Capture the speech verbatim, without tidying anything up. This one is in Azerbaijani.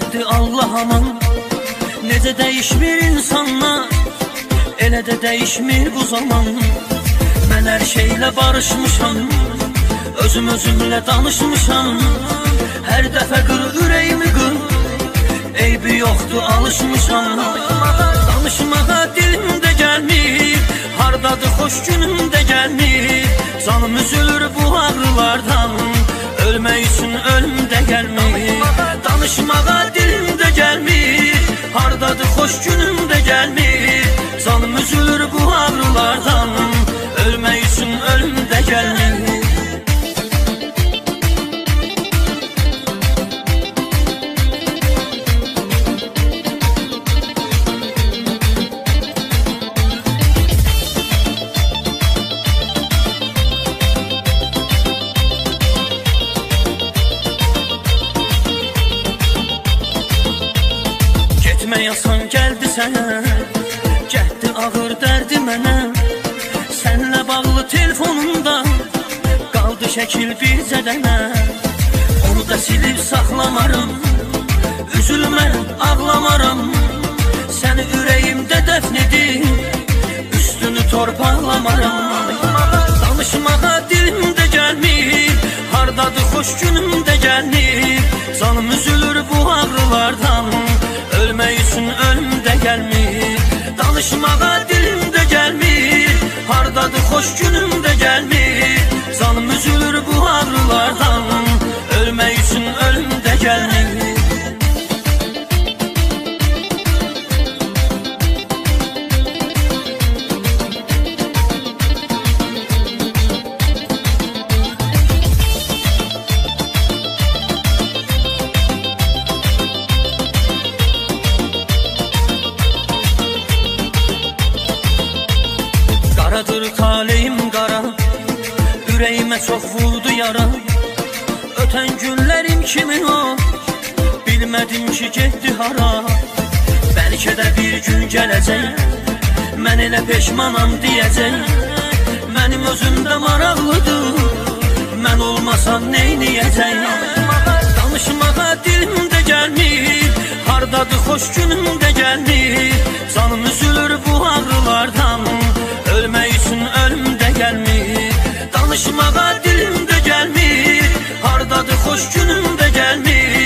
verdi Allah aman. Necə dəyişmir insanlar, elə də dəyişmir bu zaman. Mən hər şeylə barışmışam, özüm özümlə danışmışam. Hər dəfə qır ürəyimi qır, eybi yoxdur alışmışam. Danışmağa dilimdə gəlmir, hardadır xoş günümdə gəlmir. Canım üzülür bu ağrılardan, ölmək üçün ölüm də gəlmir. Danışmağa dilimdə gəlmir, hardadır xoş günümdə gəlmir. Canım üzülür bu ağrılardan, ölmək üçün ölüm də gəlmir. Getmək asan gəldi sənə, gətdi ağır dərdi mənə. Sənlə bağlı telefonumda qaldı şəkil bircə dənə. Onu da silib saxlamaram, üzülmə ağlamaram. Səni ürəyimdə dəfn edib, üstünü torpaqlamaram. Danışmağa dilimdə gəlmir, hardadır xoş günümdə gəlmir. Canım üzülür bu ağrılardan, ölmək üçün ölüm də gəlmir. Danışmağa dilimdə gəlmir, hardadır xoş günümdə gəlmir. Canım üzülür bu ağrılardan, ölmək üçün ölüm də gəlmir. Qaradır taleyim qara, ürəyimə çox vurdu yara. Ötən günlərim kimi o, bilmədim ki getdi hara. Bəlkə də bir gün gələcək, mən elə peşmanam deyəcək. Mənim özümdə maraqlıdır, mən olmasam neyniyəcək. Danışmağa dilimdə gəlmir, hardadır xoş günümdə gəlmir. Canım üzülür bu ağrılardan, ölmək üçün ölüm də gəlmir. Danışmağa dilimdə gəlmir, hardadır xoş günümdə gəlmir.